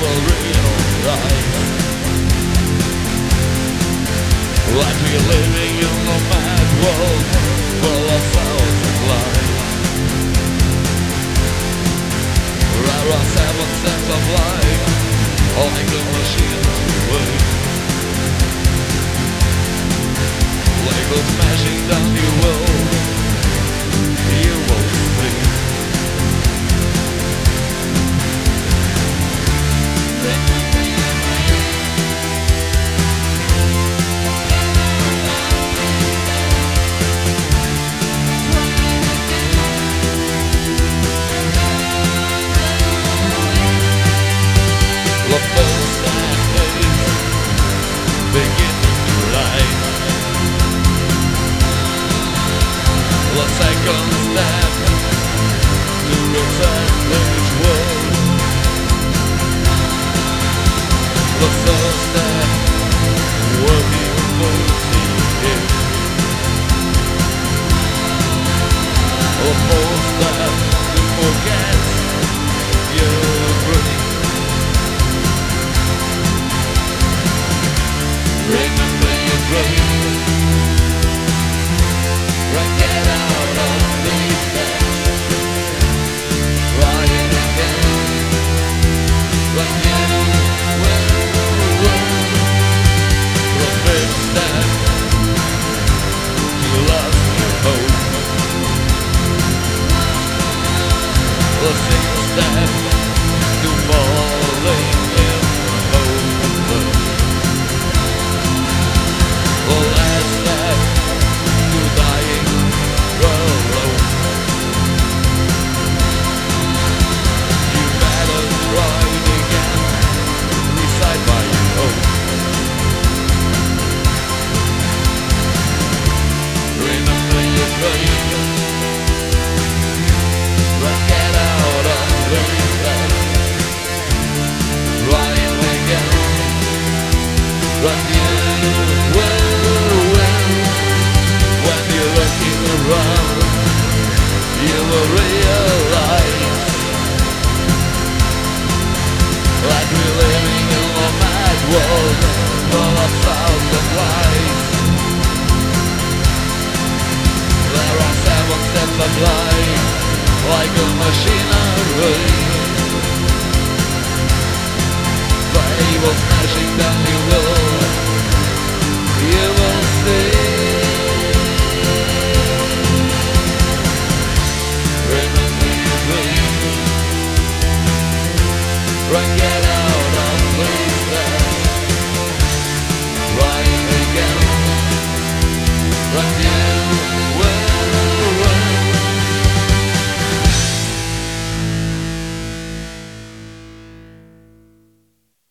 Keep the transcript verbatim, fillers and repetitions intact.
will realize that we're living in a mad world full of thousand lies. There are seven steps of life, like a machine away. Like a smashing down your world, you won't sleep. The first time days begin to light. The second step to return this world. The third step working for it. The fourth step to forget your brain. Remember your brain. Right, get out of these steps. Try it again. Right, you will run. The fifth step, you lost your hope. The sixth step, to falling in hope. The last step to dying alone. You better try it again, decide by your own. Remember your dream, but get out of the step. Try it again, but you will win. When you're looking around, you will realize that we're living in a mad world full of thousand lies. There are seven steps of life, like a machinery. They will smashing down